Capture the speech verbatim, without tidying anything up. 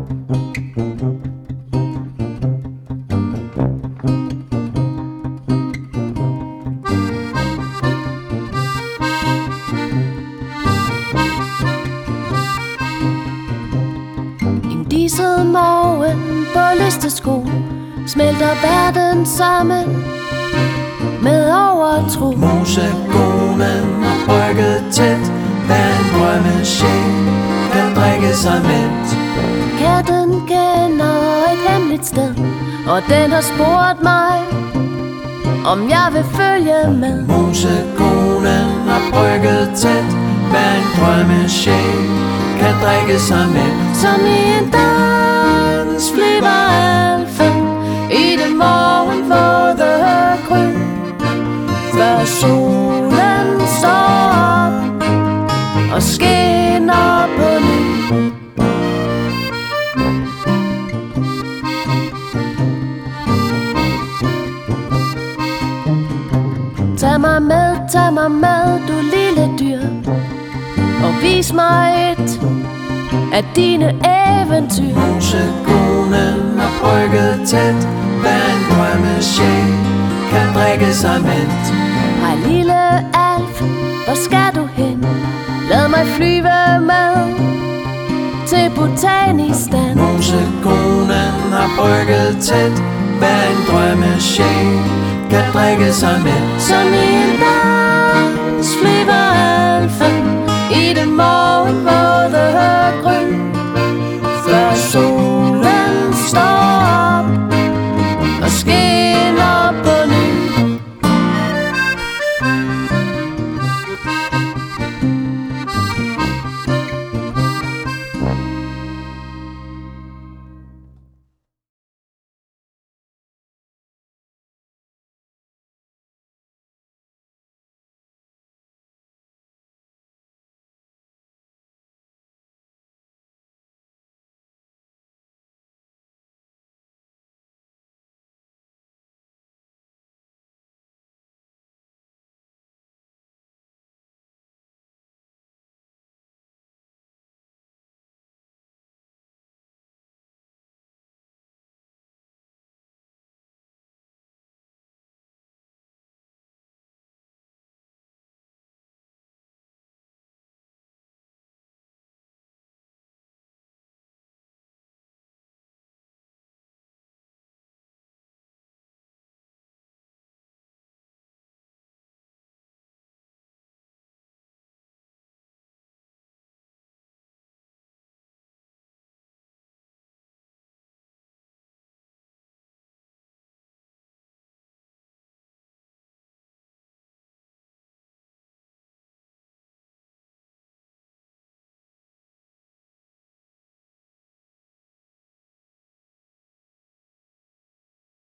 Diesel morgen på listesko smelter verden sammen med overtro. Mosekonen har brygget tæt, hvad en drømmesjæl kan drikke sig mæt. Katten kender et hemmeligt sted, og den har spurgt mig, om jeg vil følge med. Mosekonen har brygget tæt, hvad en drømmesjæl kan drikke sig mæt. Som i en dans flyver alfen i det morgenvåde grøn, før solen står op og skinner på ny. Tag mig med, tag mig med, du lille dyr, og vis mig et af dine eventyr. Mosekonen har brygget tæt, hvad en drømmesjæl kan drikke sig mæt. Hej lille alf, hvor skal du hen? Lad mig flyve med til Botanistan. Mosekonen har brygget tæt, hvad en drømmesjæl kan drikke sig mæt. Som i en dans flyver alfen i det morgenvåde grøn,